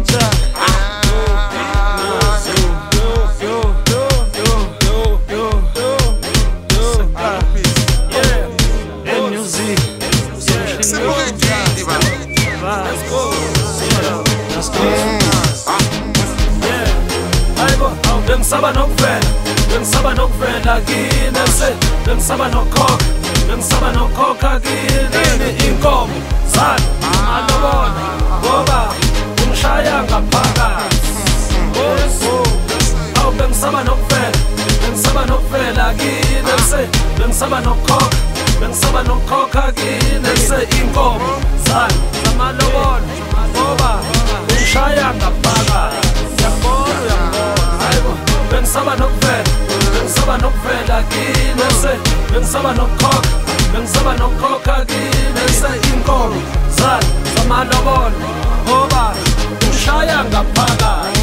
Bengisaba nokuvela kini se bengisaba nokhokha bengisaba nokhokha kini inkomo zana alobona ngoba ungishaya ngaphakathi awu bengisaba nokuvela kini se bengisaba nokhokha kini se inkomo zana alobona ngoba ungishaya ngaphakathi bengisaba nokuvela kini se bengisaba nokhokha kini se inkomo zamalobolo ngoba ungishaya ngaphakathi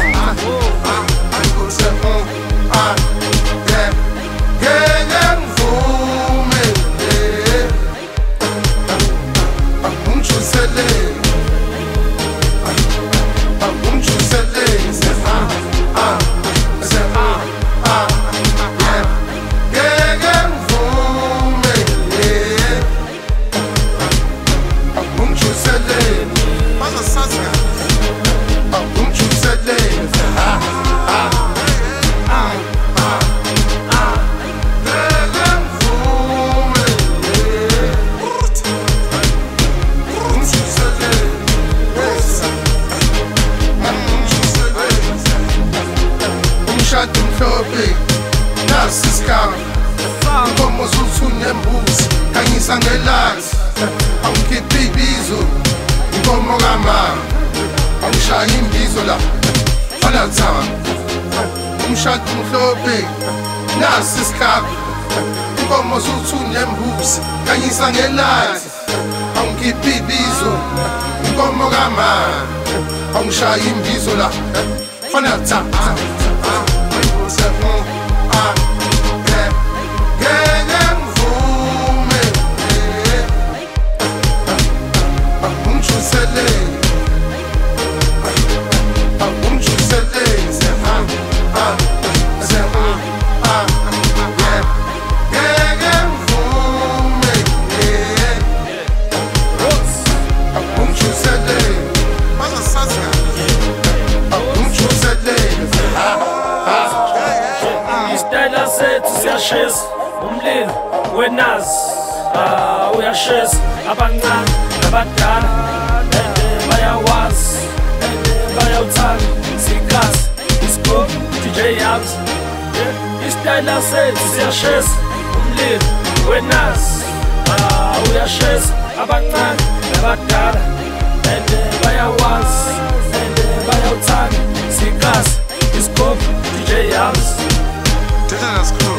Nasi isikhawu inkomo zuthunya embuzi khanyisa ngelazi awukhiphi ibizo inkomo kamama awushaya imbizo la fana thama umshado mhlophe nasi isikhawu inkomo zuthunya embuzi khanyisa ngelazi awukhiphi ibizo inkomo kamama awushaya imbizo la fana thama Uyashisa umlilo wenazi uyashisa abancane nabadala bayawazi bayawuthanda sikhazi iscoop DJ Yams isitayela sethu siyashisa umlilo wenazi uyashisa abancane nabadala bayawazi bayawuthanda sikhazi iscoop DJ Yams. That's cool.